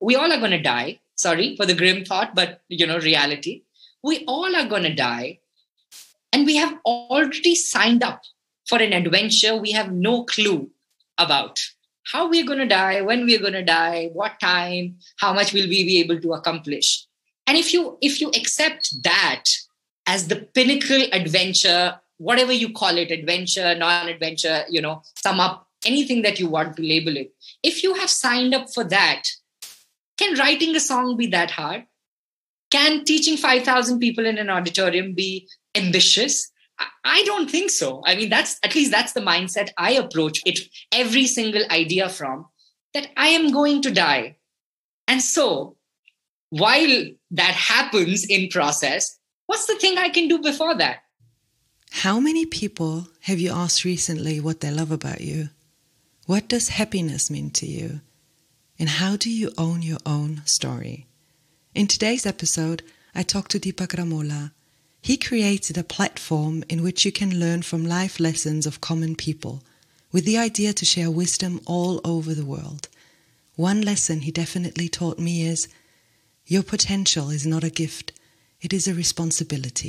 we all are going to die. Sorry for the grim thought, but reality. We all are going to die. And we have already signed up for an adventure we have no clue about. How we're going to die, when we're going to die, what time, how much will we be able to accomplish. And if you accept that as the pinnacle adventure, whatever you call it, adventure, non-adventure, sum up anything that you want to label it. If you have signed up for that, can writing a song be that hard? Can teaching 5,000 people in an auditorium be ambitious? I don't think so. I mean, that's the mindset I approach it, every single idea from, that I am going to die. And so while that happens in process, what's the thing I can do before that? How many people have you asked recently what they love about you? What does happiness mean to you? And how do you own your own story? In today's episode, I talked to Deepak Ramola. He created a platform in which you can learn from life lessons of common people, with the idea to share wisdom all over the world. One lesson he definitely taught me is, your potential is not a gift, it is a responsibility.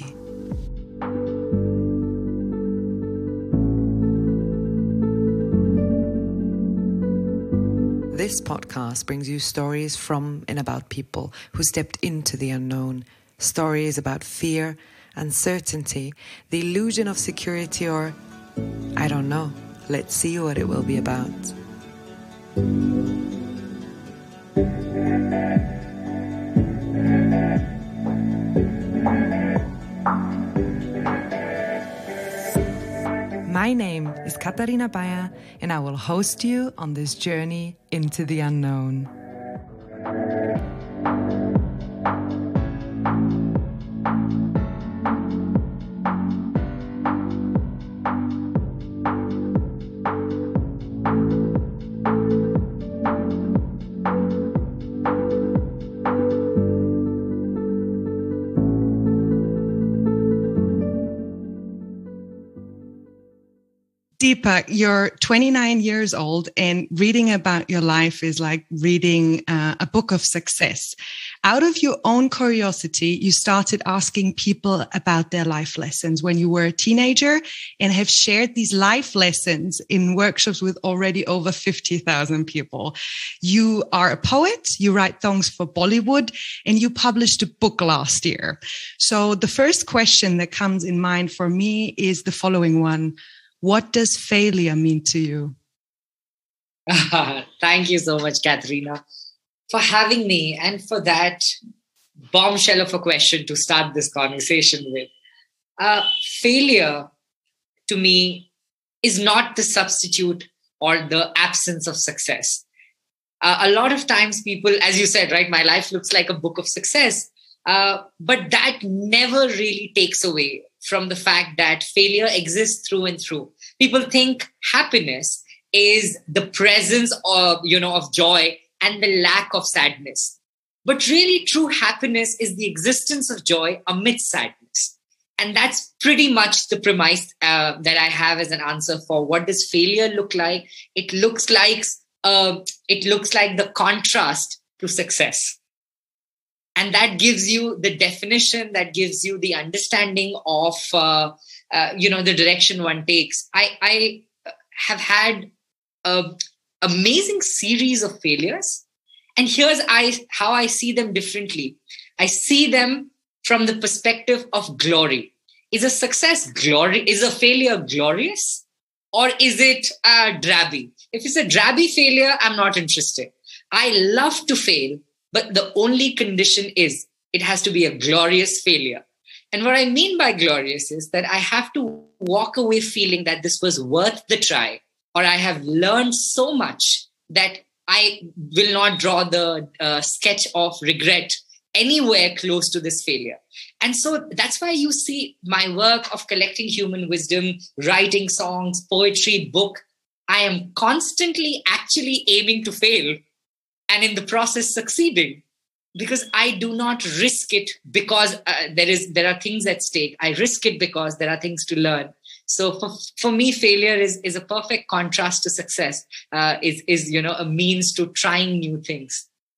This podcast brings you stories from and about people who stepped into the unknown. Stories about fear, uncertainty, the illusion of security, or, I don't know. Let's see what it will be about. My name is Katharina Bayer, and I will host you on this journey into the unknown. Deepak, you're 29 years old, and reading about your life is like reading a book of success. Out of your own curiosity, you started asking people about their life lessons when you were a teenager, and have shared these life lessons in workshops with already over 50,000 people. You are a poet, you write songs for Bollywood, and you published a book last year. So the first question that comes in mind for me is the following one. What does failure mean to you? Thank you so much, Katharina, for having me and for that bombshell of a question to start this conversation with. Failure, to me, is not the substitute or the absence of success. A lot of times people, as you said, right, my life looks like a book of success, but that never really takes away from the fact that failure exists through and through. People think happiness is the presence of joy and the lack of sadness. But really, true happiness is the existence of joy amidst sadness. And that's pretty much the premise that I have as an answer for what does failure look like. It looks like the contrast to success. And that gives you the definition, that gives you the understanding of, the direction one takes. I have had an amazing series of failures. And here's how I see them differently. I see them from the perspective of glory. Is a success glory? Is a failure glorious? Or is it drabby? If it's a drabby failure, I'm not interested. I love to fail. But the only condition is it has to be a glorious failure. And what I mean by glorious is that I have to walk away feeling that this was worth the try, or I have learned so much that I will not draw the sketch of regret anywhere close to this failure. And so that's why you see my work of collecting human wisdom, writing songs, poetry, book. I am constantly actually aiming to fail, and in the process succeeding, because I do not risk it because there are things at stake. I risk it because there are things to learn. So for me, failure is a perfect contrast to success. Is a means to trying new things.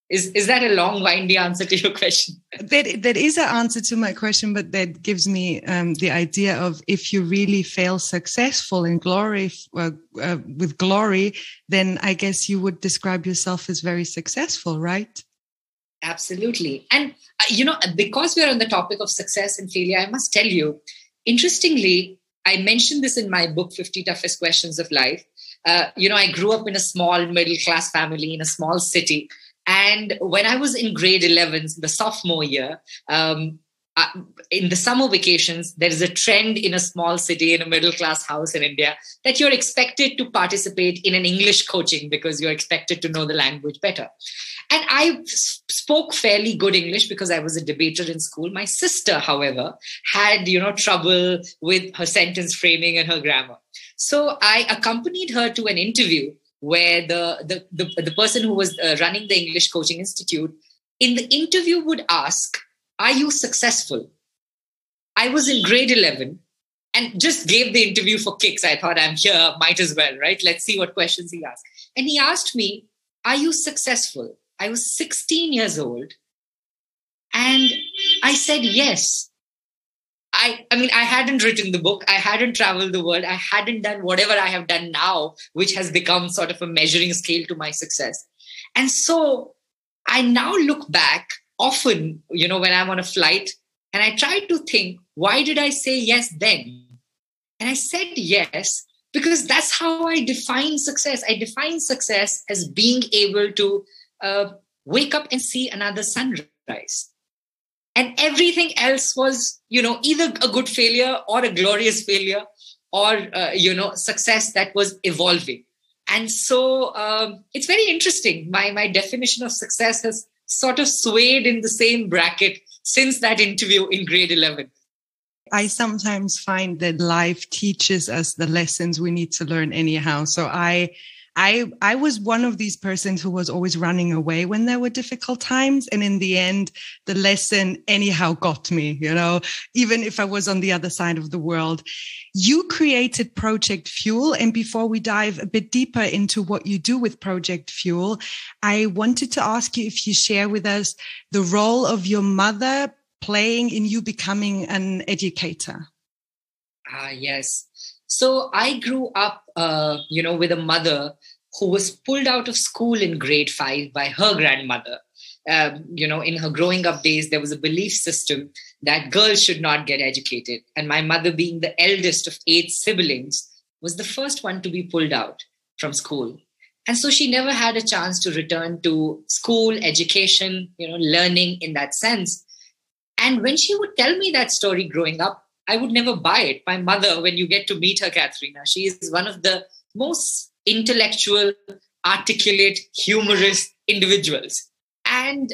Is that a long, windy answer to your question? That is an answer to my question, but that gives me the idea of if you really fail successful in glory with glory, then I guess you would describe yourself as very successful, right? Absolutely. And, because we're on the topic of success and failure, I must tell you, interestingly, I mentioned this in my book, 50 Toughest Questions of Life. I grew up in a small middle-class family in a small city. And when I was in grade 11, the sophomore year, in the summer vacations, there is a trend in a small city, in a middle-class house in India, that you're expected to participate in an English coaching because you're expected to know the language better. And I spoke fairly good English because I was a debater in school. My sister, however, had, trouble with her sentence framing and her grammar. So I accompanied her to an interview where the person who was running the English Coaching Institute, in the interview would ask, "Are you successful?" I was in grade 11 and just gave the interview for kicks. I thought, I'm here, might as well, right? Let's see what questions he asked. And he asked me, "Are you successful?" I was 16 years old. And I said, yes. I hadn't written the book. I hadn't traveled the world. I hadn't done whatever I have done now, which has become sort of a measuring scale to my success. And so I now look back often, when I'm on a flight, and I try to think, why did I say yes then? And I said yes because that's how I define success. I define success as being able to wake up and see another sunrise. And everything else was, either a good failure or a glorious failure or, success that was evolving. And so it's very interesting. My definition of success has sort of swayed in the same bracket since that interview in grade 11. I sometimes find that life teaches us the lessons we need to learn anyhow. So I was one of these persons who was always running away when there were difficult times. And in the end, the lesson anyhow got me, even if I was on the other side of the world. You created Project Fuel. And before we dive a bit deeper into what you do with Project Fuel, I wanted to ask you if you share with us the role of your mother playing in you becoming an educator. Yes. So I grew up, with a mother who was pulled out of school in grade 5 by her grandmother. In her growing up days, there was a belief system that girls should not get educated. And my mother, being the eldest of 8 siblings, was the first one to be pulled out from school. And so she never had a chance to return to school, education, learning in that sense. And when she would tell me that story growing up, I would never buy it. My mother, when you get to meet her, Katharina, she is one of the most intellectual, articulate, humorous individuals. And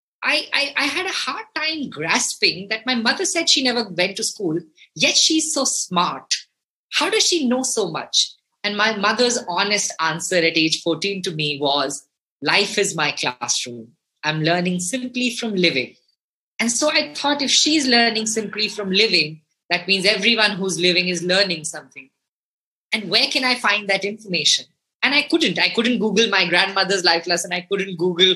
I had a hard time grasping that my mother said she never went to school, yet she's so smart. How does she know so much? And my mother's honest answer at age 14 to me was, life is my classroom. I'm learning simply from living. And so I thought, if she's learning simply from living, that means everyone who's living is learning something. And where can I find that information? And I couldn't Google my grandmother's life lesson. I couldn't Google,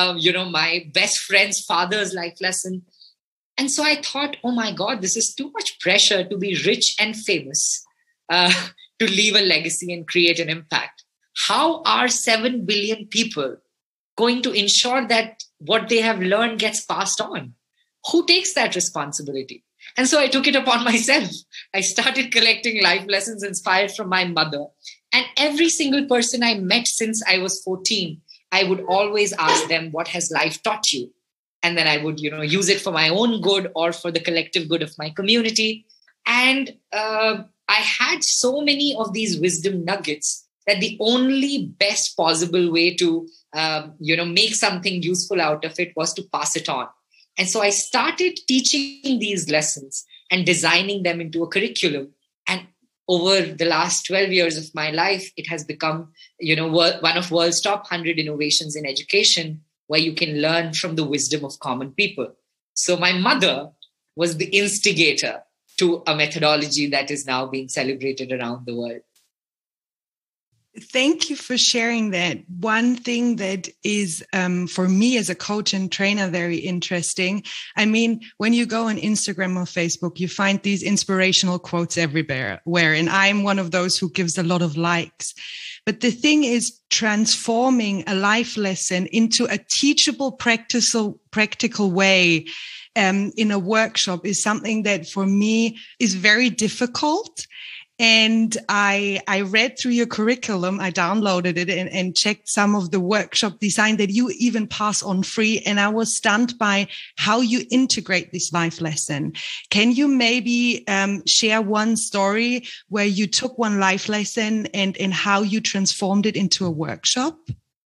my best friend's father's life lesson. And so I thought, oh my God, this is too much pressure to be rich and famous, to leave a legacy and create an impact. How are 7 billion people going to ensure that what they have learned gets passed on? Who takes that responsibility? And so I took it upon myself. I started collecting life lessons inspired from my mother. And every single person I met since I was 14, I would always ask them, what has life taught you? And then I would, use it for my own good or for the collective good of my community. And I had so many of these wisdom nuggets that the only best possible way to, make something useful out of it was to pass it on. And so I started teaching these lessons and designing them into a curriculum. And over the last 12 years of my life, it has become, one of world's top 100 innovations in education, where you can learn from the wisdom of common people. So my mother was the instigator to a methodology that is now being celebrated around the world. Thank you for sharing that. One thing that is, for me as a coach and trainer, very interesting. I mean, when you go on Instagram or Facebook, you find these inspirational quotes everywhere, and I'm one of those who gives a lot of likes. But the thing is, transforming a life lesson into a teachable, practical way in a workshop is something that for me is very difficult. And I read through your curriculum, I downloaded it and checked some of the workshop design that you even pass on free. And I was stunned by how you integrate this life lesson. Can you maybe share one story where you took one life lesson and how you transformed it into a workshop?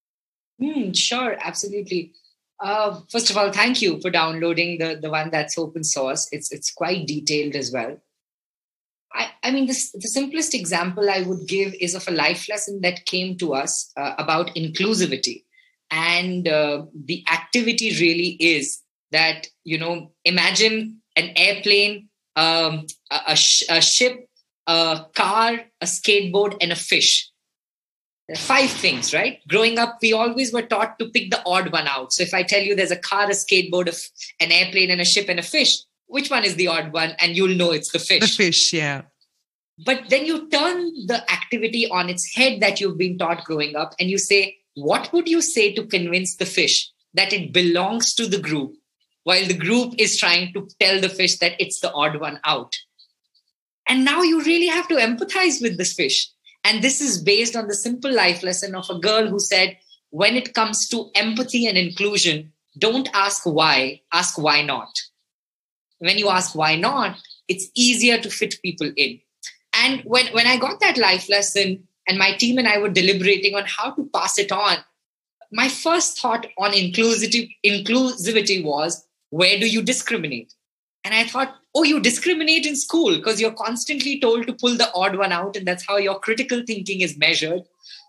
Sure, absolutely. First of all, thank you for downloading the one that's open source. It's quite detailed as well. I mean, the simplest example I would give is of a life lesson that came to us about inclusivity. And the activity really is that, imagine an airplane, a ship, a car, a skateboard, and a fish. There are 5 things, right? Growing up, we always were taught to pick the odd one out. So if I tell you there's a car, a skateboard, an airplane, and a ship, and a fish, which one is the odd one? And you'll know it's the fish. The fish, yeah. But then you turn the activity on its head that you've been taught growing up and you say, what would you say to convince the fish that it belongs to the group while the group is trying to tell the fish that it's the odd one out? And now you really have to empathize with this fish. And this is based on the simple life lesson of a girl who said, when it comes to empathy and inclusion, don't ask why, ask why not. When you ask why not, it's easier to fit people in. And when I got that life lesson and my team and I were deliberating on how to pass it on, my first thought on inclusivity was, where do you discriminate? And I thought, you discriminate in school because you're constantly told to pull the odd one out and that's how your critical thinking is measured.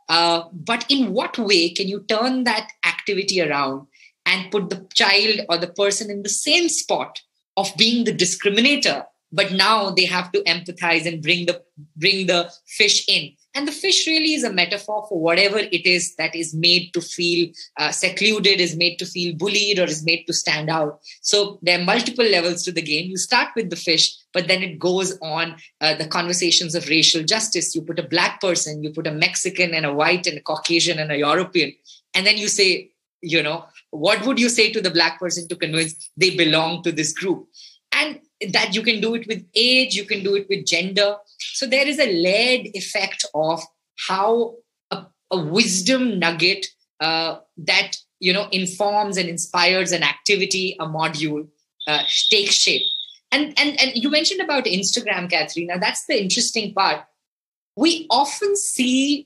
But in what way can you turn that activity around and put the child or the person in the same spot of being the discriminator, but now they have to empathize and bring the fish in. And the fish really is a metaphor for whatever it is that is made to feel secluded, is made to feel bullied, or is made to stand out. So there are multiple levels to the game. You start with the fish, but then it goes on the conversations of racial justice. You put a black person, you put a Mexican and a white and a Caucasian and a European. And then you say, what would you say to the black person to convince they belong to this group? And that you can do it with age, you can do it with gender. So there is a layered effect of how a wisdom nugget that, informs and inspires an activity, a module, takes shape. And you mentioned about Instagram, Katharina. That's the interesting part. We often see,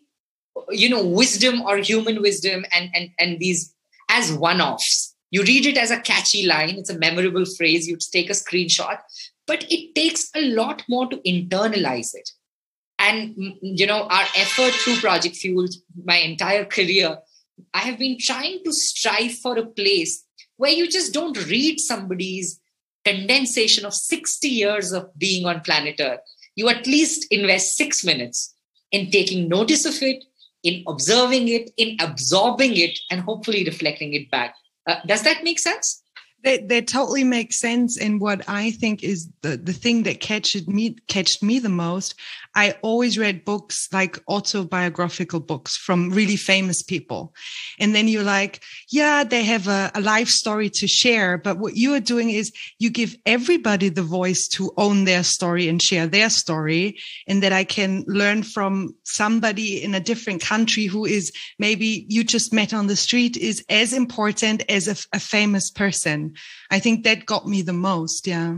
wisdom or human wisdom and these as one-offs. You read it as a catchy line. It's a memorable phrase. You take a screenshot, but it takes a lot more to internalize it. And, our effort through Project Fuel, my entire career, I have been trying to strive for a place where you just don't read somebody's condensation of 60 years of being on planet Earth. You at least invest 6 minutes in taking notice of it, in observing it, in absorbing it, and hopefully reflecting it back. Does that make sense? That totally makes sense. And what I think is the thing that catched me the most, I always read books like autobiographical books from really famous people. And then you're like, yeah, they have a life story to share. But what you are doing is you give everybody the voice to own their story and share their story. And that I can learn from somebody in a different country who is maybe you just met on the street is as important as a famous person. I think that got me the most. Yeah.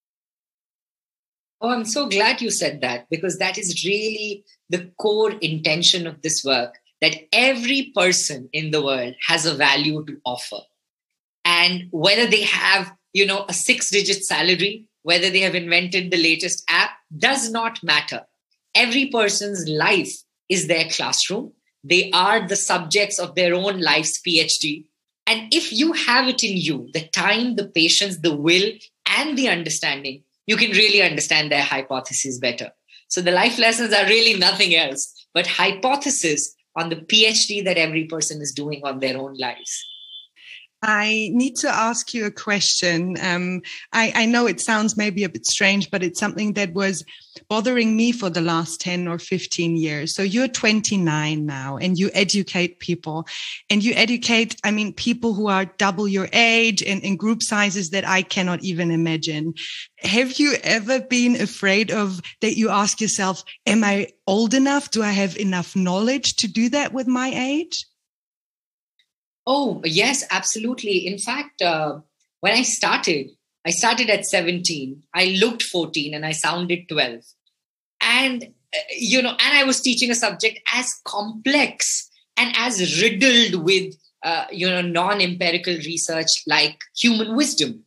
Oh, I'm so glad you said that, because that is really the core intention of this work, that every person in the world has a value to offer. And whether they have, a 6-digit salary, whether they have invented the latest app, does not matter. Every person's life is their classroom. They are the subjects of their own life's PhD. And if you have it in you, the time, the patience, the will, and the understanding, you can really understand their hypotheses better. So the life lessons are really nothing else but hypothesis on the PhD that every person is doing on their own lives. I need to ask you a question. I know it sounds maybe a bit strange, but it's something that was bothering me for the last 10 or 15 years. So you're 29 now and you educate people and you educate, people who are double your age and in group sizes that I cannot even imagine. Have you ever been afraid of that you ask yourself, am I old enough? Do I have enough knowledge to do that with my age? Oh, yes, absolutely. In fact, when I started at 17. I looked 14 and I sounded 12. And I was teaching a subject as complex and as riddled with, non-empirical research like human wisdom.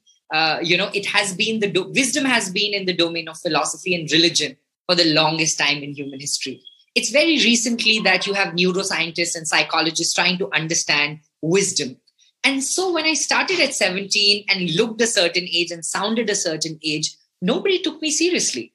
Wisdom has been in the domain of philosophy and religion for the longest time in human history. It's very recently that you have neuroscientists and psychologists trying to understand wisdom. And so when I started at 17 and looked a certain age and sounded a certain age, nobody took me seriously.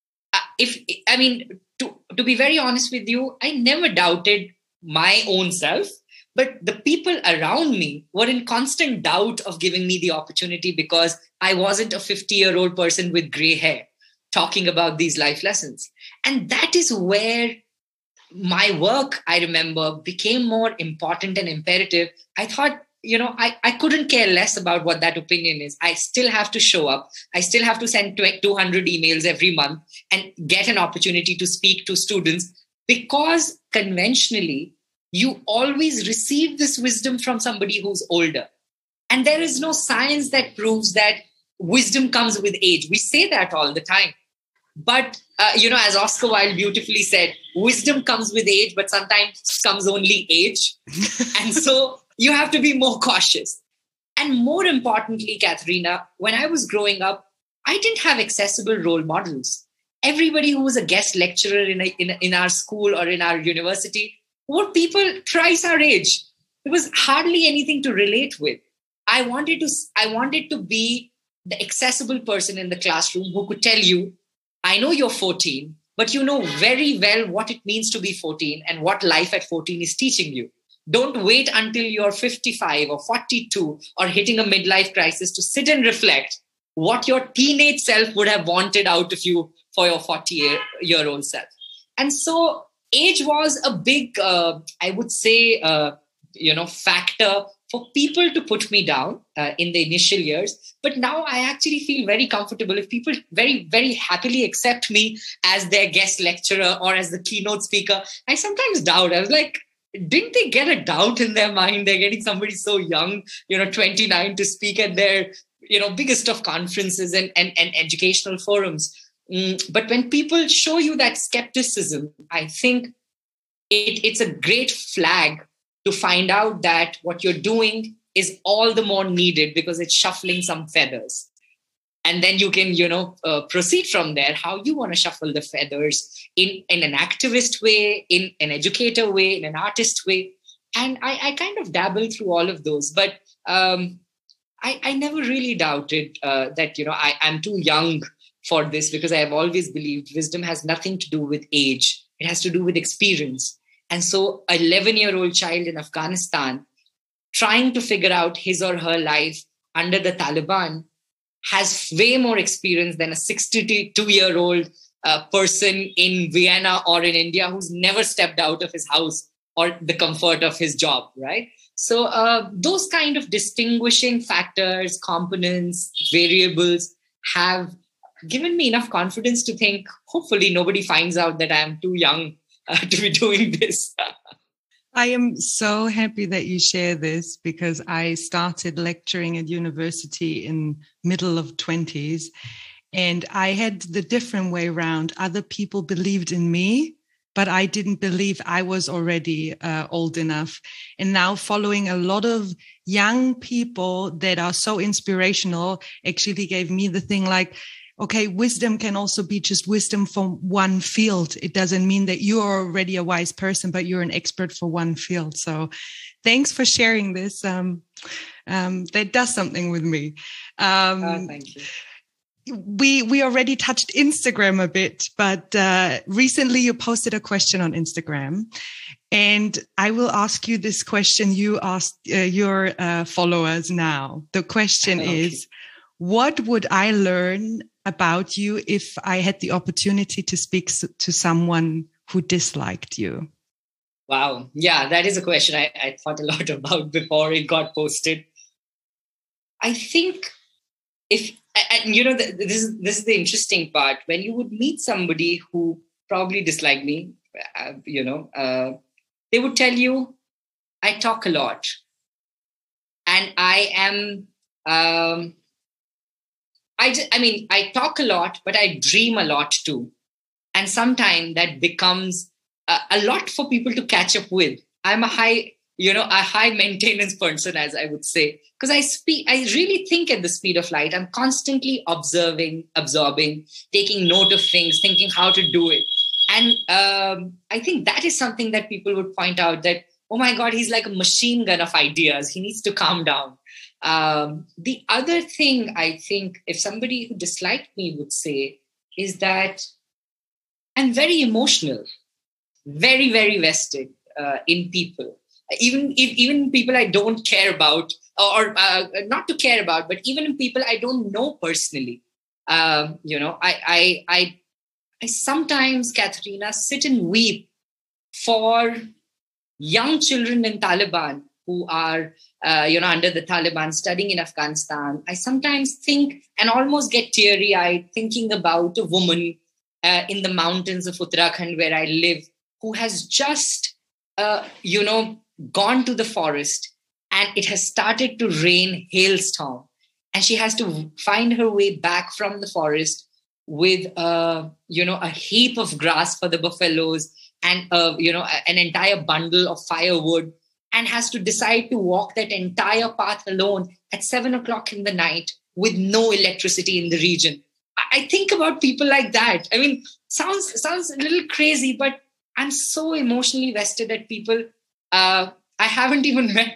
To be very honest with you, I never doubted my own self, but the people around me were in constant doubt of giving me the opportunity because I wasn't a 50-year-old person with gray hair talking about these life lessons. And that is where my work, I remember, became more important and imperative. I thought, I couldn't care less about what that opinion is. I still have to show up. I still have to send 200 emails every month and get an opportunity to speak to students, because conventionally, you always receive this wisdom from somebody who's older. And there is no science that proves that wisdom comes with age. We say that all the time. But, as Oscar Wilde beautifully said, wisdom comes with age, but sometimes comes only age. And so you have to be more cautious. And more importantly, Katharina, when I was growing up, I didn't have accessible role models. Everybody who was a guest lecturer in our school or in our university were people thrice our age. There was hardly anything to relate with. I wanted to be the accessible person in the classroom who could tell you, I know you're 14, but you know very well what it means to be 14 and what life at 14 is teaching you. Don't wait until you're 55 or 42 or hitting a midlife crisis to sit and reflect what your teenage self would have wanted out of you for your 40-year-old self. And so age was a big, factor for people to put me down in the initial years. But now I actually feel very comfortable if people very, very happily accept me as their guest lecturer or as the keynote speaker. I sometimes doubt. I was like, didn't they get a doubt in their mind? They're getting somebody so young, 29, to speak at their, biggest of conferences and educational forums. But when people show you that skepticism, I think it's a great flag to find out that what you're doing is all the more needed because it's shuffling some feathers. And then you can, proceed from there, how you want to shuffle the feathers in an activist way, in an educator way, in an artist way. And I kind of dabble through all of those. But I never really doubted that, I'm too young for this, because I have always believed wisdom has nothing to do with age. It has to do with experience. And so an 11-year-old child in Afghanistan trying to figure out his or her life under the Taliban has way more experience than a 62-year-old person in Vienna or in India who's never stepped out of his house or the comfort of his job, right? So those kind of distinguishing factors, components, variables have given me enough confidence to think, hopefully nobody finds out that I'm too young to be doing this. I am so happy that you share this, because I started lecturing at university in middle of 20s, and I had the different way around. Other people believed in me, but I didn't believe I was already old enough. And now following a lot of young people that are so inspirational actually gave me the thing like, okay, wisdom can also be just wisdom from one field. It doesn't mean that you are already a wise person, but you're an expert for one field. So thanks for sharing this. That does something with me. Thank you. we already touched Instagram a bit, but recently you posted a question on Instagram, and I will ask you this question you asked your followers now. The question is, what would I learn about you if I had the opportunity to speak to someone who disliked you? Wow. Yeah, that is a question I thought a lot about before it got posted. I think this is the interesting part. When you would meet somebody who probably disliked me, they would tell you, I talk a lot. And I am, I talk a lot, but I dream a lot too. And sometimes that becomes a lot for people to catch up with. I'm a high maintenance person, as I would say, because I really think at the speed of light. I'm constantly observing, absorbing, taking note of things, thinking how to do it. And I think that is something that people would point out that, oh my God, he's like a machine gun of ideas. He needs to calm down. The other thing I think if somebody who disliked me would say is that I'm very emotional, very, very vested in people. Even people I don't care about, or not to care about, but even people I don't know personally. I sometimes, Katharina, sit and weep for young children in Taliban who are, under the Taliban studying in Afghanistan. I sometimes think and almost get teary-eyed thinking about a woman in the mountains of Uttarakhand where I live who has just, gone to the forest and it has started to rain hailstorm. And she has to find her way back from the forest with, a heap of grass for the buffaloes and, an entire bundle of firewood, and has to decide to walk that entire path alone at 7:00 in the night with no electricity in the region. I think about people like that. I mean, sounds a little crazy, but I'm so emotionally vested at people I haven't even met,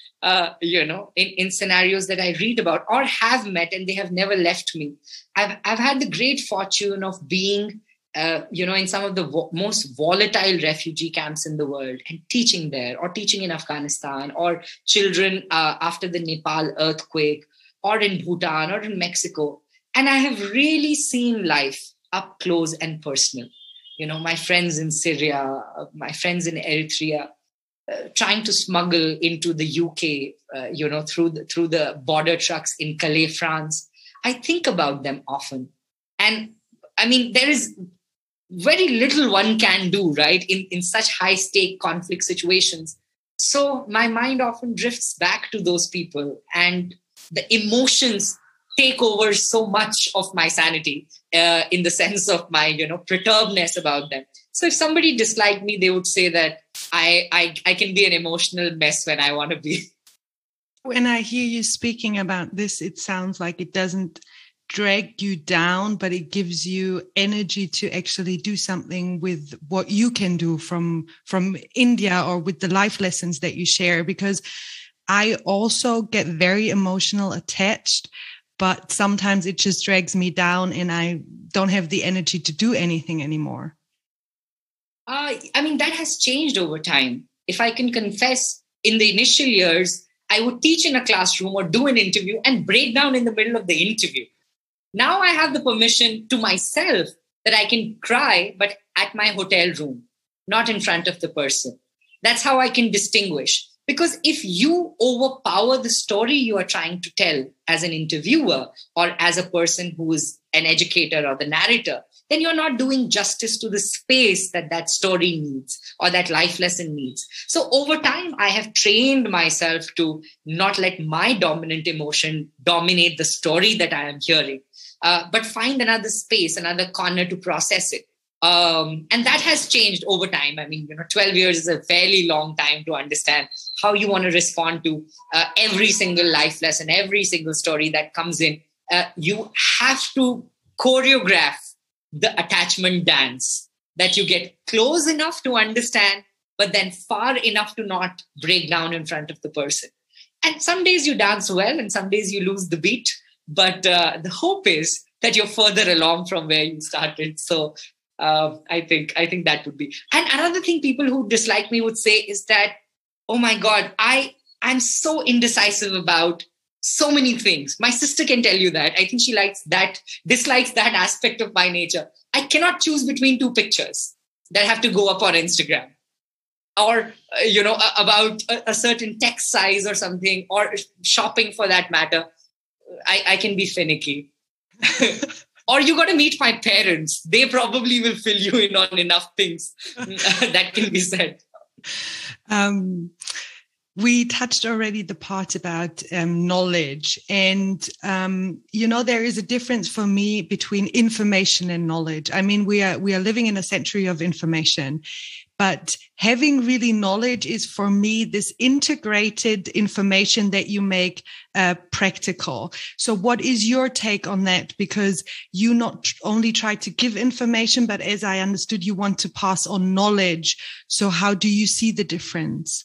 in scenarios that I read about or have met, and they have never left me. I've had the great fortune of being, in some of the most volatile refugee camps in the world and teaching there, or teaching in Afghanistan, or children after the Nepal earthquake, or in Bhutan, or in Mexico. And I have really seen life up close and personal. My friends in Syria, my friends in Eritrea, trying to smuggle into the UK, through the border trucks in Calais, France. I think about them often. And I mean, there is very little one can do, right, in such high-stake conflict situations. So my mind often drifts back to those people, and the emotions take over so much of my sanity, in the sense of my, perturbedness about them. So if somebody disliked me, they would say that I can be an emotional mess when I want to be. When I hear you speaking about this, it sounds like it doesn't drag you down, but it gives you energy to actually do something with what you can do from India, or with the life lessons that you share. Because I also get very emotional attached, but sometimes it just drags me down and I don't have the energy to do anything anymore. That has changed over time. If I can confess, in the initial years, I would teach in a classroom or do an interview and break down in the middle of the interview. Now I have the permission to myself that I can cry, but at my hotel room, not in front of the person. That's how I can distinguish. Because if you overpower the story you are trying to tell as an interviewer, or as a person who is an educator or the narrator, then you're not doing justice to the space that story needs, or that life lesson needs. So over time, I have trained myself to not let my dominant emotion dominate the story that I am hearing, but find another space, another corner to process it. And that has changed over time. 12 years is a fairly long time to understand how you want to respond to every single life lesson, every single story that comes in. You have to choreograph the attachment dance, that you get close enough to understand, but then far enough to not break down in front of the person. And some days you dance well and some days you lose the beat. But the hope is that you're further along from where you started. So I think that would be. And another thing people who dislike me would say is that, oh my God, I'm so indecisive about so many things. My sister can tell you that. I think she dislikes that aspect of my nature. I cannot choose between two pictures that have to go up on Instagram, or, about a certain text size or something, or shopping for that matter. I can be finicky. Or you got to meet my parents. They probably will fill you in on enough things that can be said. We touched already the part about knowledge. And, there is a difference for me between information and knowledge. I mean, we are living in a century of information, but having really knowledge is, for me, this integrated information that you make practical. So what is your take on that? Because you not only try to give information, but as I understood, you want to pass on knowledge. So how do you see the difference?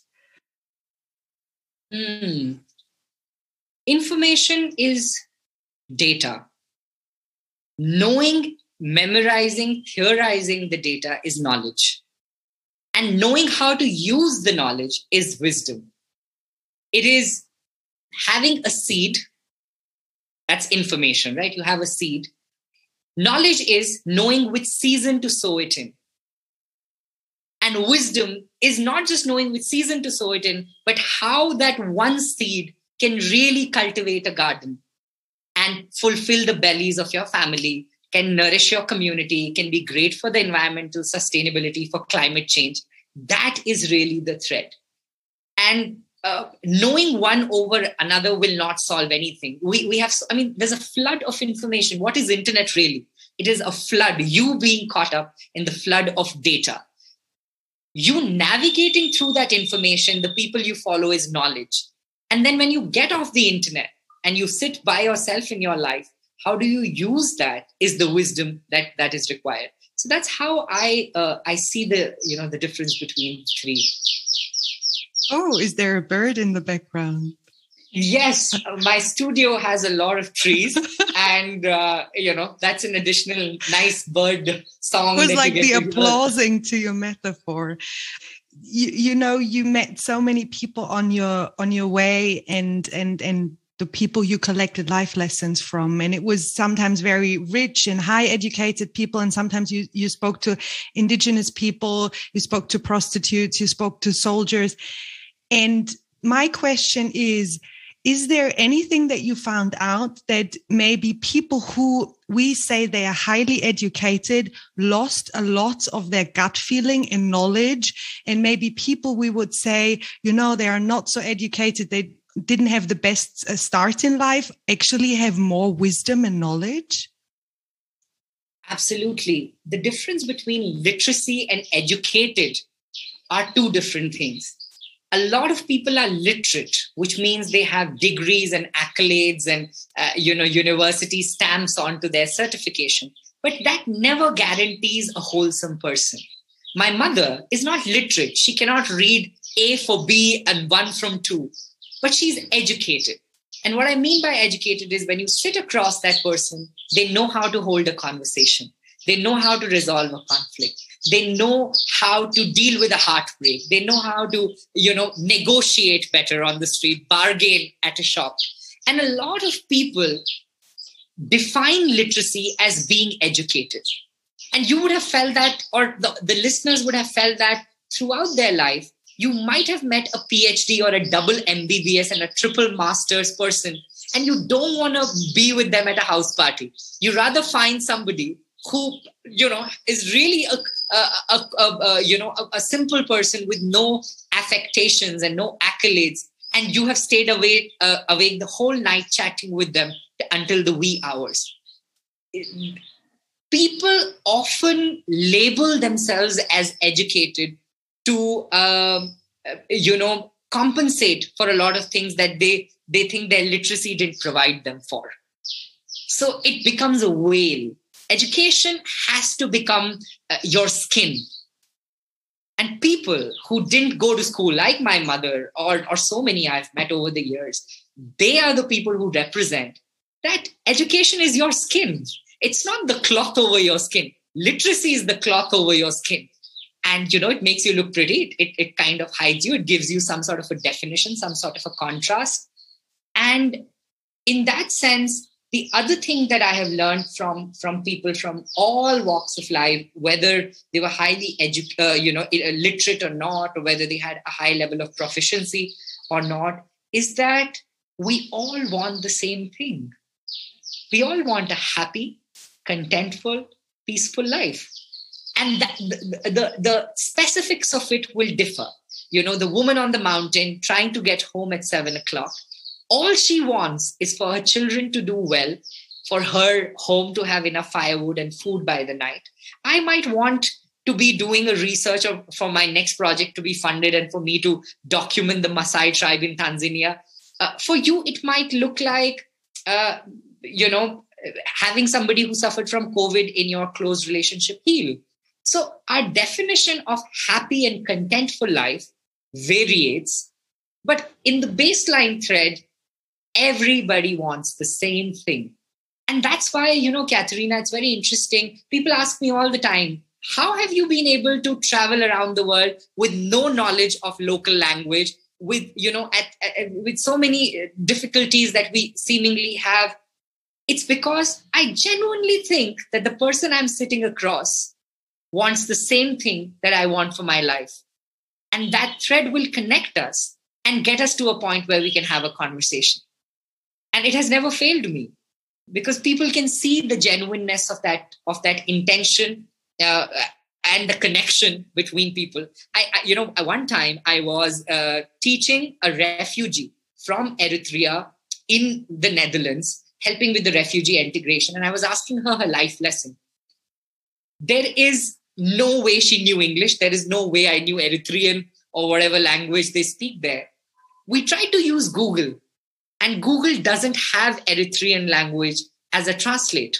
Information is data. Knowing, memorizing, theorizing the data is knowledge. And knowing how to use the knowledge is wisdom. It is having a seed. That's information, right? You have a seed. Knowledge is knowing which season to sow it in. And wisdom is not just knowing which season to sow it in, but how that one seed can really cultivate a garden and fulfill the bellies of your family, can nourish your community, can be great for the environmental sustainability, for climate change. That is really the thread. And knowing one over another will not solve anything. There's a flood of information. What is internet really? It is a flood, you being caught up in the flood of data. You navigating through that information, the people you follow is knowledge. And then when you get off the internet and you sit by yourself in your life, how do you use that is the wisdom that is required. So that's how I see the difference between three. Oh, is there a bird in the background? Yes, my studio has a lot of trees, and that's an additional nice bird song. It was like the applauding to your metaphor. You met so many people on your way, and the people you collected life lessons from, and it was sometimes very rich and high educated people, and sometimes you spoke to indigenous people, you spoke to prostitutes, you spoke to soldiers, and my question is there anything that you found out that maybe people who we say they are highly educated lost a lot of their gut feeling and knowledge, and maybe people we would say, they are not so educated, they didn't have the best start in life, actually have more wisdom and knowledge? Absolutely. The difference between literacy and educated are two different things. A lot of people are literate, which means they have degrees and accolades and, university stamps onto their certification. But that never guarantees a wholesome person. My mother is not literate. She cannot read A for B and 1 from 2, but she's educated. And what I mean by educated is when you sit across that person, they know how to hold a conversation. They know how to resolve a conflict. They know how to deal with a heartbreak. They know how to, negotiate better on the street, bargain at a shop. And a lot of people define literacy as being educated. And you would have felt that, or the listeners would have felt that throughout their life. You might have met a PhD or a double MBBS and a triple master's person, and you don't want to be with them at a house party. You rather find somebody who, is really a simple person with no affectations and no accolades, and you have stayed awake the whole night chatting with them until the wee hours. People often label themselves as educated to, compensate for a lot of things that they think their literacy didn't provide them for. So it becomes a veil. Education has to become your skin. And people who didn't go to school, like my mother or so many I've met over the years, they are the people who represent that education is your skin. It's not the cloth over your skin. Literacy is the cloth over your skin. And, it makes you look pretty. It kind of hides you. It gives you some sort of a definition, some sort of a contrast. And in that sense, the other thing that I have learned from people from all walks of life, whether they were highly literate or not, or whether they had a high level of proficiency or not, is that we all want the same thing. We all want a happy, contentful, peaceful life. And the specifics of it will differ. The woman on the mountain trying to get home at 7:00, all she wants is for her children to do well, for her home to have enough firewood and food by the night. I might want to be doing a research for my next project to be funded and for me to document the Maasai tribe in Tanzania. For you, it might look like, having somebody who suffered from COVID in your close relationship heal. So our definition of happy and contentful life varies, but in the baseline thread, everybody wants the same thing. And that's why, Katharina, it's very interesting. People ask me all the time, how have you been able to travel around the world with no knowledge of local language, with, with so many difficulties that we seemingly have? It's because I genuinely think that the person I'm sitting across wants the same thing that I want for my life. And that thread will connect us and get us to a point where we can have a conversation. And it has never failed me, because people can see the genuineness of that intention and the connection between people. One time I was teaching a refugee from Eritrea in the Netherlands, helping with the refugee integration. And I was asking her life lesson. There is no way she knew English. There is no way I knew Eritrean or whatever language they speak there. We tried to use Google, and Google doesn't have Eritrean language as a translate.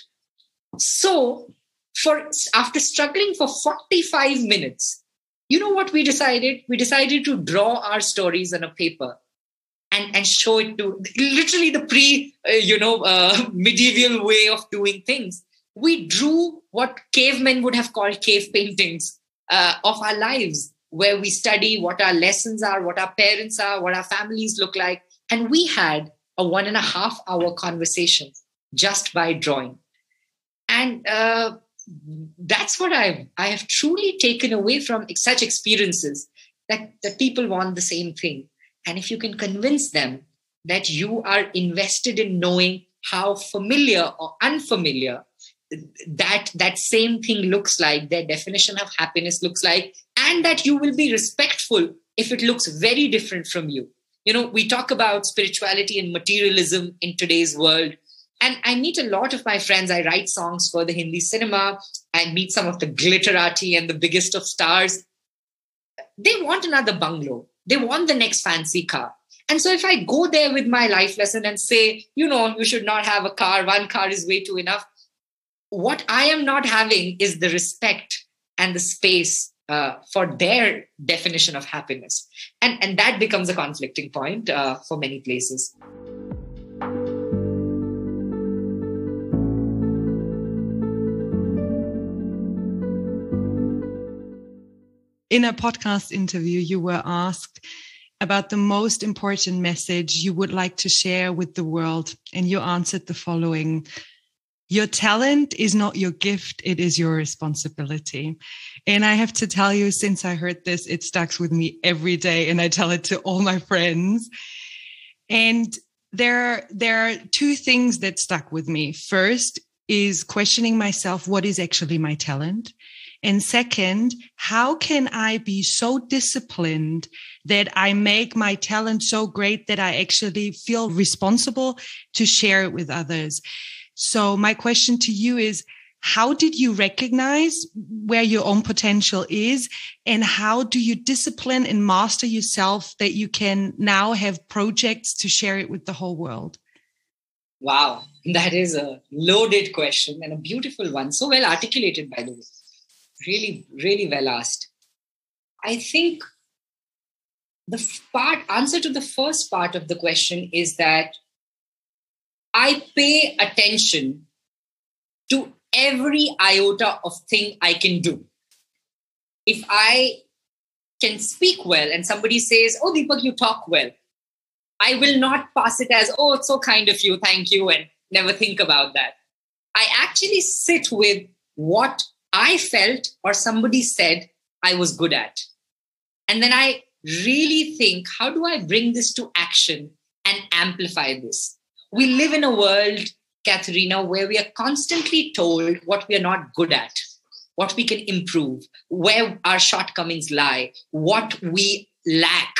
So after struggling for 45 minutes, you know what we decided? We decided to draw our stories on a paper and show it to literally the medieval way of doing things. We drew what cavemen would have called cave paintings of our lives, where we study what our lessons are, what our parents are, what our families look like. And we had a 1.5 hour conversation just by drawing. And that's what I have truly taken away from such experiences, that people want the same thing. And if you can convince them that you are invested in knowing how familiar or unfamiliar that same thing looks like, their definition of happiness looks like, and that you will be respectful if it looks very different from you. We talk about spirituality and materialism in today's world. And I meet a lot of my friends. I write songs for the Hindi cinema. I meet some of the glitterati and the biggest of stars. They want another bungalow. They want the next fancy car. And so if I go there with my life lesson and say, you should not have a car, one car is way too enough, what I am not having is the respect and the space for their definition of happiness. And that becomes a conflicting point for many places. In a podcast interview, you were asked about the most important message you would like to share with the world. And you answered the following: your talent is not your gift, it is your responsibility. And I have to tell you, since I heard this, it stuck with me every day, and I tell it to all my friends. And there are two things that stuck with me. First is questioning myself, what is actually my talent? And second, how can I be so disciplined that I make my talent so great that I actually feel responsible to share it with others? So my question to you is, how did you recognize where your own potential is, and how do you discipline and master yourself that you can now have projects to share it with the whole world? Wow, that is a loaded question and a beautiful one. So well articulated, by the way. Really, really well asked. I think the answer to the first part of the question is that I pay attention to every iota of thing I can do. If I can speak well and somebody says, oh, Deepak, you talk well, I will not pass it as, oh, it's so kind of you, thank you, and never think about that. I actually sit with what I felt or somebody said I was good at. And then I really think, how do I bring this to action and amplify this? We live in a world, Katharina, where we are constantly told what we are not good at, what we can improve, where our shortcomings lie, what we lack.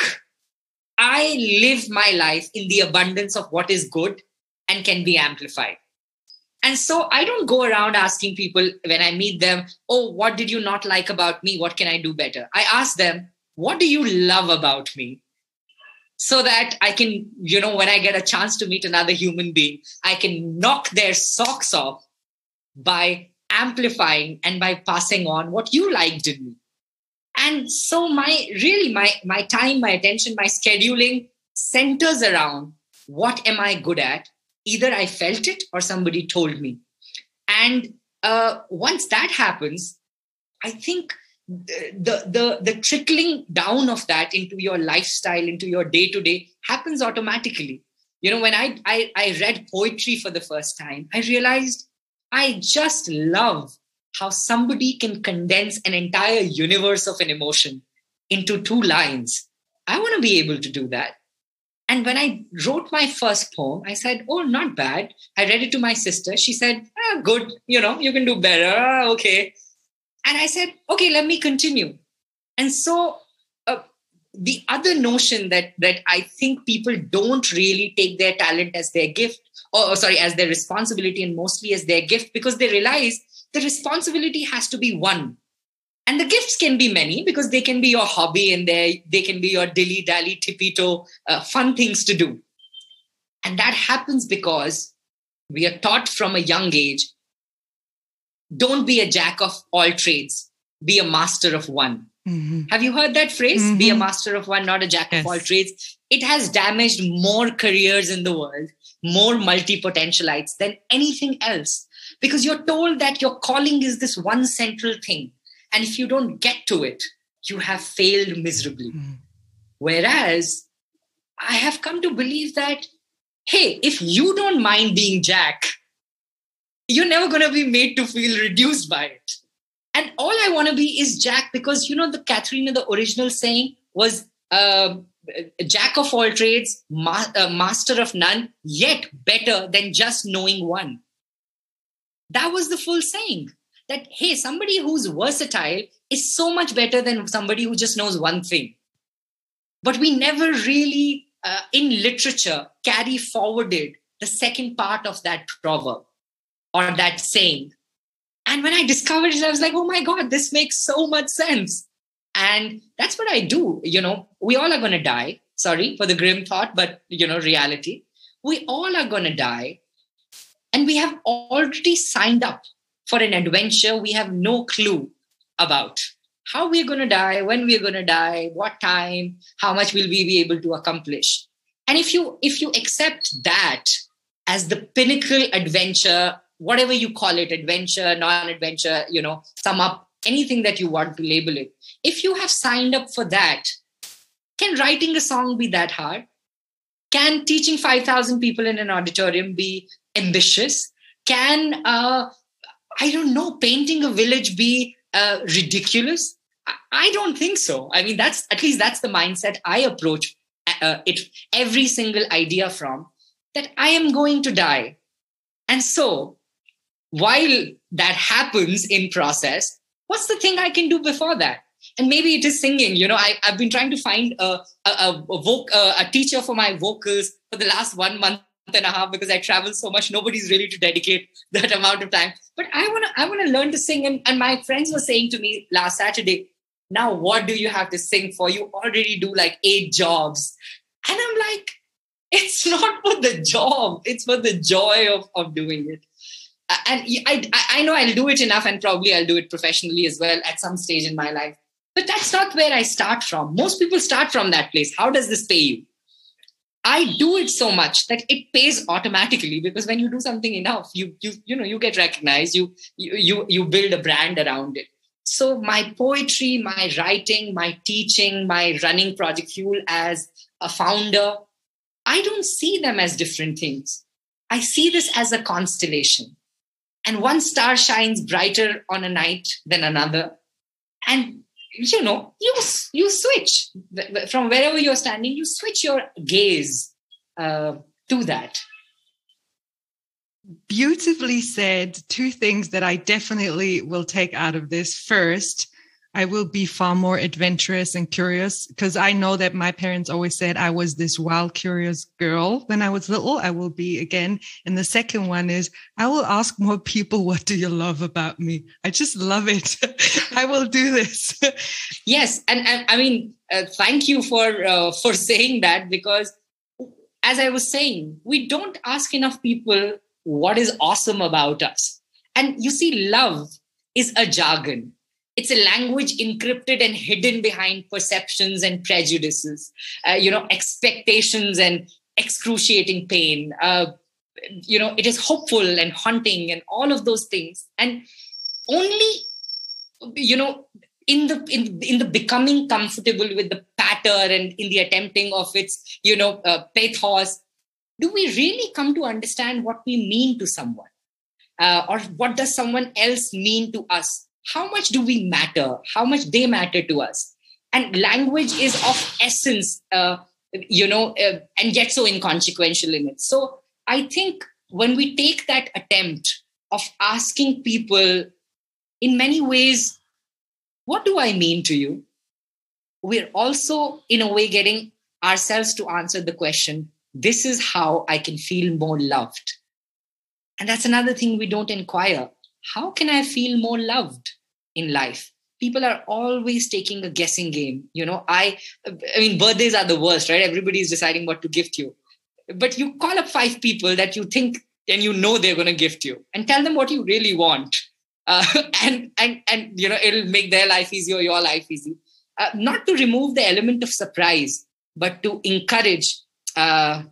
I live my life in the abundance of what is good and can be amplified. And so I don't go around asking people when I meet them, oh, what did you not like about me? What can I do better? I ask them, what do you love about me? So that I can, when I get a chance to meet another human being, I can knock their socks off by amplifying and by passing on what you liked in me. And so my time, my attention, my scheduling centers around what am I good at? Either I felt it or somebody told me. And once that happens, I think the trickling down of that into your lifestyle, into your day-to-day happens automatically. When I read poetry for the first time, I realized I just love how somebody can condense an entire universe of an emotion into 2 lines. I want to be able to do that. And when I wrote my first poem, I said, oh, not bad. I read it to my sister. She said, good, you can do better. Okay. And I said, okay, let me continue. And so the other notion that I think people don't really take their talent as their gift, as their responsibility, and mostly as their gift, because they realize the responsibility has to be one. And the gifts can be many, because they can be your hobby and they can be your dilly-dally, tippy-toe, fun things to do. And that happens because we are taught from a young age, don't be a jack of all trades, be a master of one. Mm-hmm. Have you heard that phrase? Mm-hmm. Be a master of one, not a jack of all trades. It has damaged more careers in the world, more multi-potentialites than anything else. Because you're told that your calling is this one central thing. And if you don't get to it, you have failed miserably. Mm. Whereas I have come to believe that, hey, if you don't mind being Jack, you're never going to be made to feel reduced by it. And all I want to be is Jack, because, the Katharina, the original saying was Jack of all trades, master of none, yet better than just knowing one. That was the full saying. That, hey, somebody who's versatile is so much better than somebody who just knows one thing. But we never really, in literature, carry forwarded the second part of that proverb or that saying. And when I discovered it, I was like, oh my God, this makes so much sense. And that's what I do. We all are going to die. Sorry for the grim thought, but, reality. We all are going to die. And we have already signed up for an adventure we have no clue about. How we're going to die, when we're going to die, what time, how much will we be able to accomplish. And if you accept that as the pinnacle adventure, whatever you call it, adventure, non-adventure, sum up anything that you want to label it. If you have signed up for that, can writing a song be that hard? Can teaching 5,000 people in an auditorium be ambitious? Can, painting a village be ridiculous? I don't think so. I mean, that's the mindset I approach it every single idea from, that I am going to die. And so while that happens in process, what's the thing I can do before that? And maybe it is singing. I've been trying to find a teacher for my vocals for the last 1 month and a half, because I travel so much. Nobody's really to dedicate that amount of time. But I want to learn to sing. And my friends were saying to me last Saturday, now what do you have to sing for? You already do like 8 jobs. And I'm like, it's not for the job. It's for the joy of doing it. And I know I'll do it enough, and probably I'll do it professionally as well at some stage in my life. But that's not where I start from. Most people start from that place. How does this pay you? I do it so much that it pays automatically, because when you do something enough, you get recognized. You build a brand around it. So my poetry, my writing, my teaching, my running Project Fuel as a founder, I don't see them as different things. I see this as a constellation. And one star shines brighter on a night than another. And, you switch from wherever you're standing, you switch your gaze to that. Beautifully said. Two things that I definitely will take out of this. First, I will be far more adventurous and curious, because I know that my parents always said I was this wild, curious girl when I was little. I will be again. And the second one is I will ask more people, what do you love about me? I just love it. I will do this. Yes. And I mean, thank you for saying that, because as I was saying, we don't ask enough people what is awesome about us. And you see, love is a jargon. It's a language encrypted and hidden behind perceptions and prejudices, expectations and excruciating pain. It is hopeful and haunting and all of those things. And only, in the becoming comfortable with the patter and in the attempting of its, pathos, do we really come to understand what we mean to someone? Or what does someone else mean to us? How much do we matter? How much they matter to us? And language is of essence, and yet so inconsequential in it. So I think when we take that attempt of asking people in many ways, what do I mean to you? We're also, in a way, getting ourselves to answer the question, this is how I can feel more loved. And that's another thing we don't inquire. How can I feel more loved in life? People are always taking a guessing game. I mean, birthdays are the worst, right? Everybody's deciding what to gift you. But you call up 5 people that you think and they're going to gift you, and tell them what you really want. And it'll make their life easy or your life easy. Not to remove the element of surprise, but to encourage the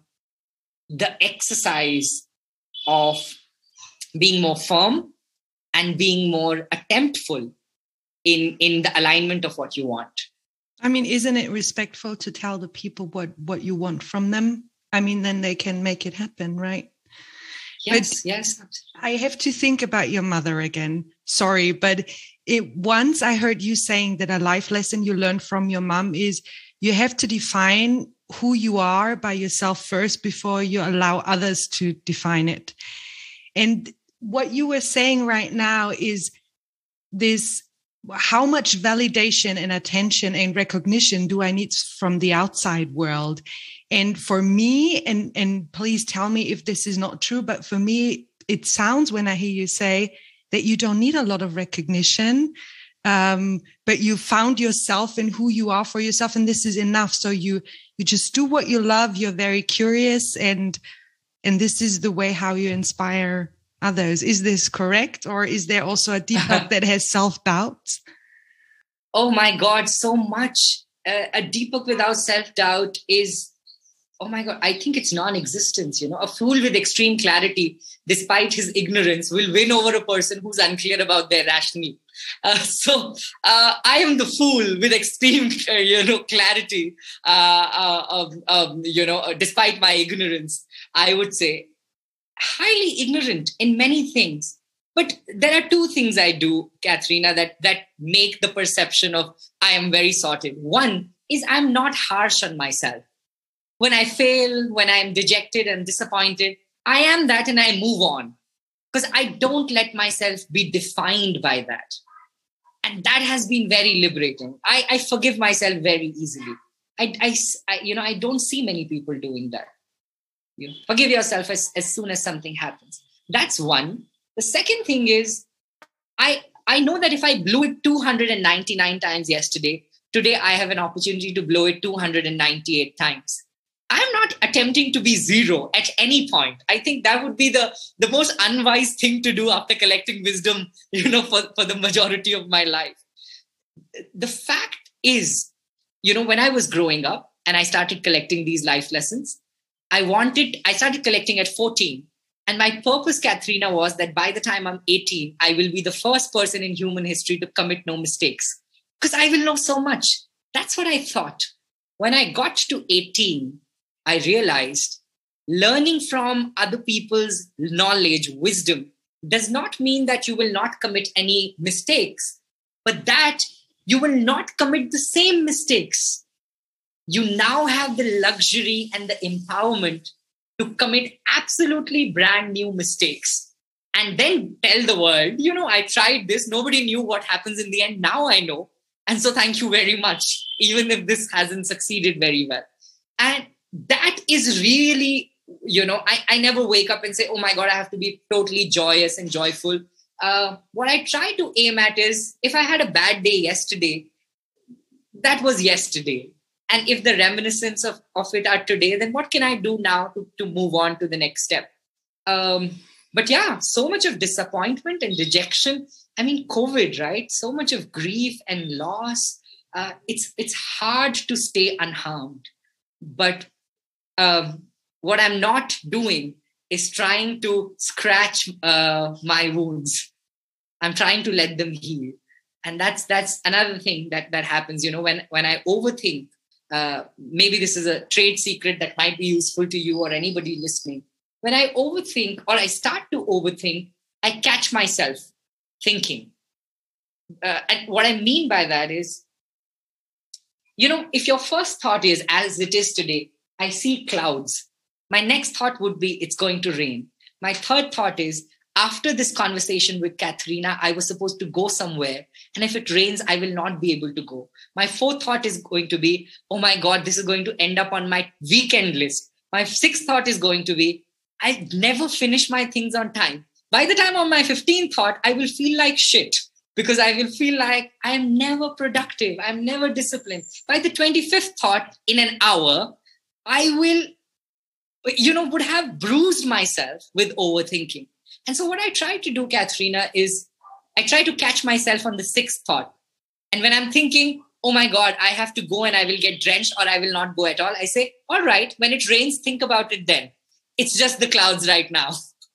exercise of being more firm and being more attemptful in the alignment of what you want. I mean, isn't it respectful to tell the people what you want from them? I mean, then they can make it happen, right? Yes, yes. I have to think about your mother again. Sorry, but once I heard you saying that a life lesson you learned from your mom is you have to define who you are by yourself first before you allow others to define it. And what you were saying right now is this: how much validation and attention and recognition do I need from the outside world? And for me, and please tell me if this is not true, but for me, it sounds when I hear you say that you don't need a lot of recognition, but you found yourself and who you are for yourself, and this is enough. So you just do what you love. You're very curious, and this is the way how you inspire others. Is this correct? Or is there also a Deepak that has self-doubts? Oh my God, so much. A Deepak without self-doubt is, oh my God, I think it's non-existence. A fool with extreme clarity, despite his ignorance, will win over a person who's unclear about their rationale. So I am the fool with extreme, clarity, despite my ignorance, I would say. Highly ignorant in many things. But there are 2 things I do, Katharina, that make the perception of I am very sorted. One is I'm not harsh on myself. When I fail, when I'm dejected and disappointed, I am that and I move on. Because I don't let myself be defined by that. And that has been very liberating. I forgive myself very easily. I don't see many people doing that. Forgive yourself as soon as something happens. That's one. The second thing is, I know that if I blew it 299 times yesterday, today I have an opportunity to blow it 298 times. I'm not attempting to be zero at any point. I think that would be the most unwise thing to do after collecting wisdom, for the majority of my life. The fact is, when I was growing up and I started collecting these life lessons, I started collecting at 14. And my purpose, Katharina, was that by the time I'm 18, I will be the first person in human history to commit no mistakes. Because I will know so much. That's what I thought. When I got to 18, I realized learning from other people's knowledge, wisdom, does not mean that you will not commit any mistakes, but that you will not commit the same mistakes. You now have the luxury and the empowerment to commit absolutely brand new mistakes and then tell the world, I tried this. Nobody knew what happens in the end. Now I know. And so thank you very much, even if this hasn't succeeded very well. And that is really, I never wake up and say, oh my God, I have to be totally joyous and joyful. What I try to aim at is, if I had a bad day yesterday, that was yesterday. And if the reminiscence of it are today, then what can I do now to move on to the next step? But yeah, so much of disappointment and dejection. I mean, COVID, right? So much of grief and loss. It's hard to stay unharmed. But what I'm not doing is trying to scratch my wounds. I'm trying to let them heal. And that's another thing that happens, when I overthink. Maybe this is a trade secret that might be useful to you or anybody listening. When I overthink or I start to overthink, I catch myself thinking. And what I mean by that is, if your first thought is, as it is today, I see clouds. My next thought would be, it's going to rain. My third thought is, after this conversation with Katharina, I was supposed to go somewhere. And if it rains, I will not be able to go. My fourth thought is going to be, oh my God, this is going to end up on my weekend list. My sixth thought is going to be, I never finish my things on time. By the time on my 15th thought, I will feel like shit because I will feel like I am never productive. I'm never disciplined. By the 25th thought, in an hour, I will, would have bruised myself with overthinking. And so what I try to do, Katharina, is I try to catch myself on the sixth thought. And when I'm thinking, oh my God, I have to go and I will get drenched or I will not go at all, I say, all right, when it rains, think about it then. It's just the clouds right now.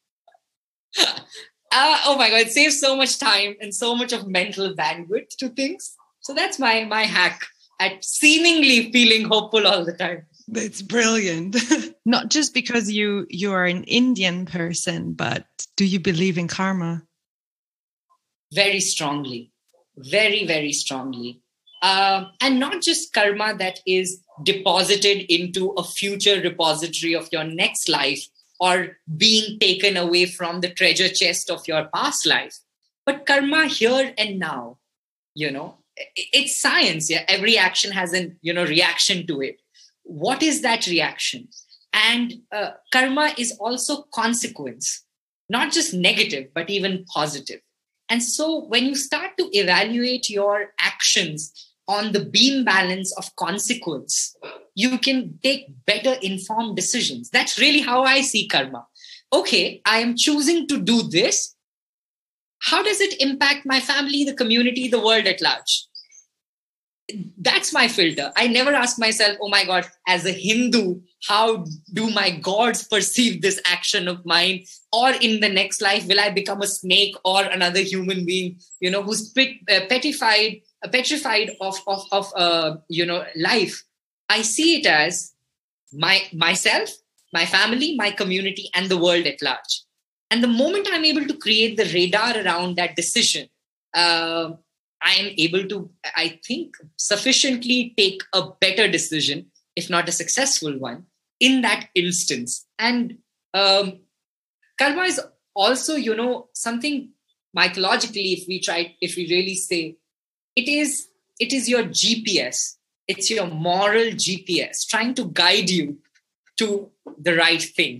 Oh my God, it saves so much time and so much of mental bandwidth to things. So that's my hack at seemingly feeling hopeful all the time. That's brilliant. Not just because you are an Indian person, but do you believe in karma? Very strongly. Very, very strongly. And not just karma that is deposited into a future repository of your next life or being taken away from the treasure chest of your past life, but karma here and now. It's science. Yeah? Every action has an reaction to it. What is that reaction? And karma is also consequence, not just negative, but even positive. And so when you start to evaluate your actions on the beam balance of consequence, you can take better informed decisions. That's really how I see karma. Okay, I am choosing to do this. How does it impact my family, the community, the world at large? That's my filter. I never ask myself, oh my God, as a Hindu, how do my gods perceive this action of mine? Or in the next life, will I become a snake or another human being, who's petrified of life? I see it as myself, my family, my community, and the world at large. And the moment I'm able to create the radar around that decision, I am able to, I think, sufficiently take a better decision, if not a successful one, in that instance. And karma is also, something mythologically, if we really say, it is your GPS. It's your moral GPS trying to guide you to the right thing.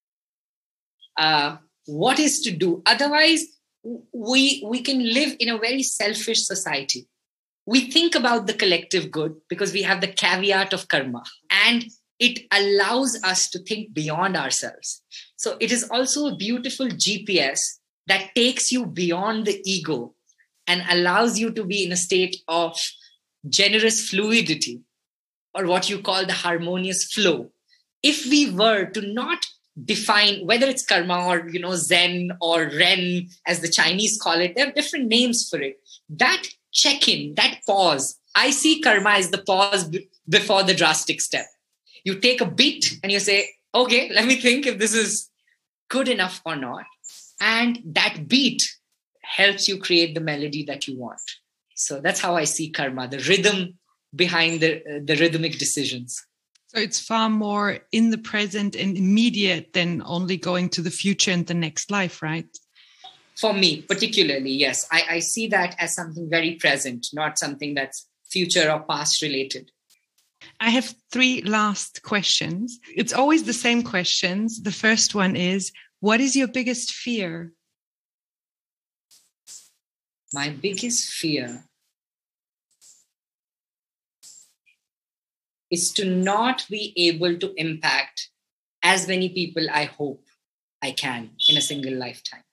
What is to do? Otherwise, we can live in a very selfish society. We think about the collective good because we have the caveat of karma, and it allows us to think beyond ourselves. So it is also a beautiful GPS that takes you beyond the ego and allows you to be in a state of generous fluidity, or what you call the harmonious flow. if we were to not define whether it's karma or, Zen or Ren, as the Chinese call it, there are different names for it. That check-in, that pause, I see karma as the pause before the drastic step. You take a beat and you say, okay, let me think if this is good enough or not. And that beat helps you create the melody that you want. So that's how I see karma, the rhythm behind the rhythmic decisions. So it's far more in the present and immediate than only going to the future and the next life, right? For me, particularly, yes. I see that as something very present, not something that's future or past related. I have 3 last questions. It's always the same questions. The first one is, what is your biggest fear? My biggest fear is to not be able to impact as many people I hope I can in a single lifetime.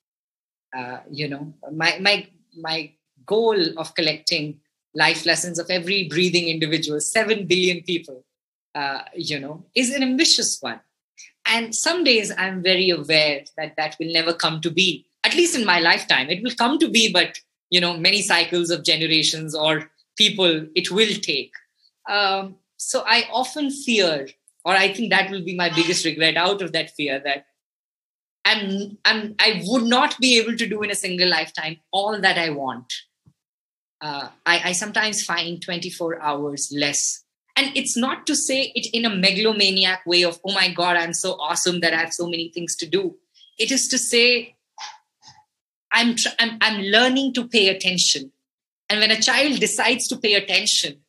My goal of collecting life lessons of every breathing individual, 7 billion people, is an ambitious one. And some days I'm very aware that will never come to be, at least in my lifetime. It will come to be, but, many cycles of generations or people it will take. So I often fear, or I think that will be my biggest regret out of that fear, that I would not be able to do in a single lifetime all that I want. I sometimes find 24 hours less. And it's not to say it in a megalomaniac way of, oh my God, I'm so awesome that I have so many things to do. It is to say, I'm learning to pay attention. And when a child decides to pay attention,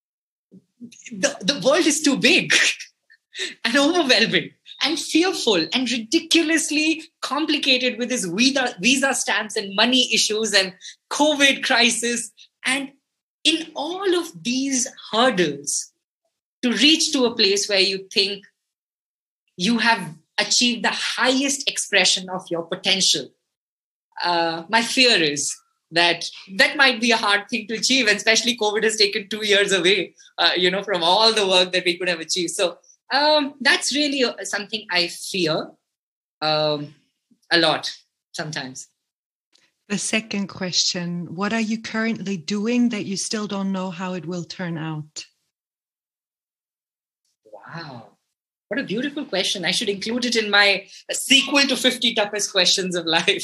the world is too big and overwhelming and fearful and ridiculously complicated with his visa stamps and money issues and COVID crisis. And in all of these hurdles, to reach to a place where you think you have achieved the highest expression of your potential, my fear is that might be a hard thing to achieve, and especially COVID has taken 2 years away, from all the work that we could have achieved. So that's really something I fear a lot sometimes. The second question, what are you currently doing that you still don't know how it will turn out? Wow. What a beautiful question. I should include it in my sequel to 50 toughest questions of life.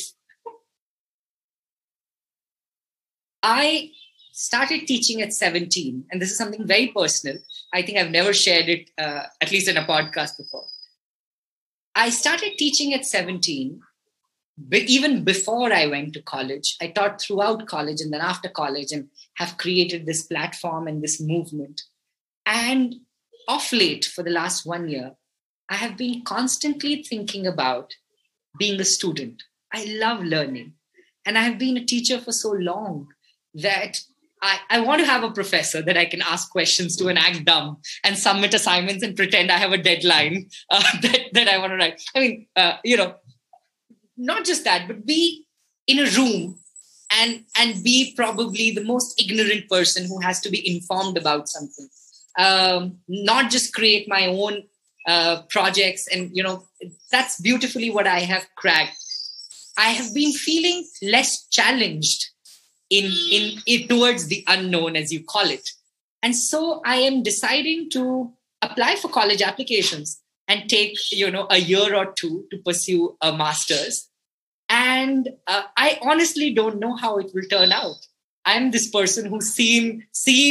I started teaching at 17, and this is something very personal. I think I've never shared it, at least in a podcast before. I started teaching at 17, but even before I went to college. I taught throughout college and then after college, and have created this platform and this movement. And of late, for the last 1 year, I have been constantly thinking about being a student. I love learning. And I have been a teacher for so long that I want to have a professor that I can ask questions to and act dumb and submit assignments and pretend I have a deadline that I want to write. I mean, not just that, but be in a room and be probably the most ignorant person who has to be informed about something. Not just create my own projects. And, that's beautifully what I have cracked. I have been feeling less challenged in towards the unknown, as you call it. And so I am deciding to apply for college applications and take, a year or two to pursue a master's. And I honestly don't know how it will turn out. I'm this person who seems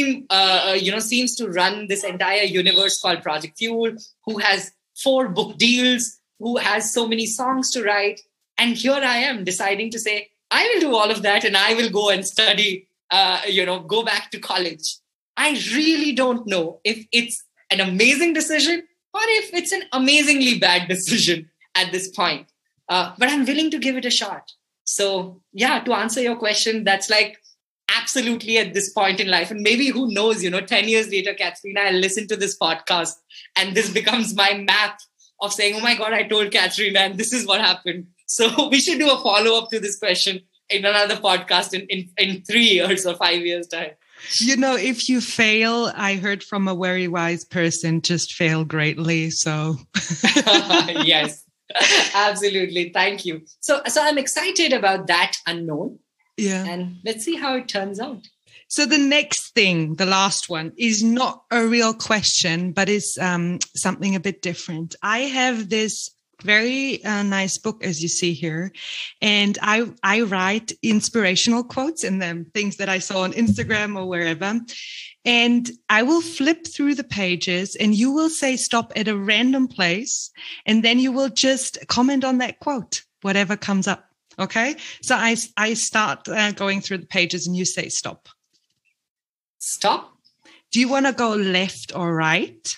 to run this entire universe called Project Fuel, who has 4 book deals, who has so many songs to write. And here I am deciding to say, I will do all of that and I will go and study, go back to college. I really don't know if it's an amazing decision or if it's an amazingly bad decision at this point. But I'm willing to give it a shot. So, yeah, to answer your question, that's like absolutely at this point in life. And maybe who knows, 10 years later, Katharina, I'll listen to this podcast and this becomes my map of saying, oh my God, I told Katharina and this is what happened. So we should do a follow-up to this question in another podcast in 3 years or 5 years' time. If you fail, I heard from a very wise person, just fail greatly. So yes, absolutely. Thank you. So I'm excited about that unknown. Yeah. And let's see how it turns out. So the next thing, the last one, is not a real question, but it's something a bit different. I have this very nice book, as you see here, and I write inspirational quotes in them, things that I saw on Instagram or wherever. And I will flip through the pages and you will say stop at a random place. And then you will just comment on that quote, whatever comes up. Okay. So I start going through the pages and you say stop. Stop. Do you want to go left or right?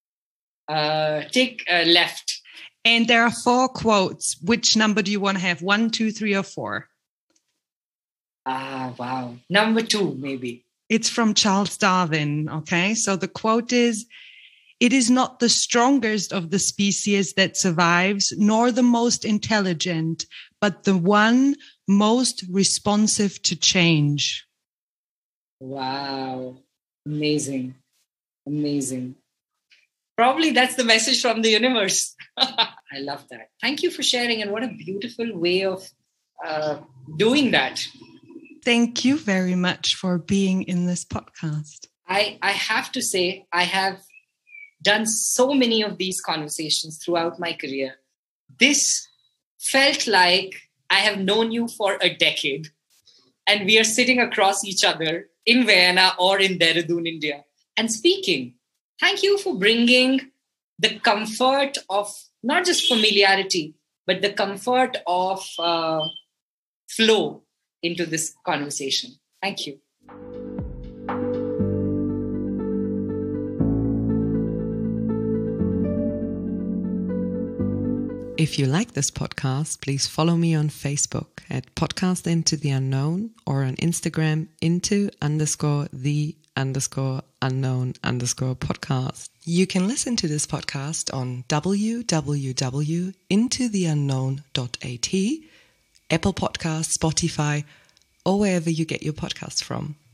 Take left. And there are 4 quotes. Which number do you want to have? 1, 2, 3, or 4? Wow. Number 2, maybe. It's from Charles Darwin. Okay. So the quote is, "It is not the strongest of the species that survives, nor the most intelligent, but the one most responsive to change." Wow. Amazing. Amazing. Probably that's the message from the universe. I love that. Thank you for sharing. And what a beautiful way of doing that. Thank you very much for being in this podcast. I have to say, I have done so many of these conversations throughout my career. This felt like I have known you for a decade. And we are sitting across each other in Vienna or in Dehradun, India, and speaking. Thank you for bringing the comfort of not just familiarity, but the comfort of flow into this conversation. Thank you. If you like this podcast, please follow me on Facebook at Podcast Into the Unknown or on Instagram into_the_unknown_podcast. You can listen to this podcast on www.intotheunknown.at, Apple Podcasts, Spotify, or wherever you get your podcasts from.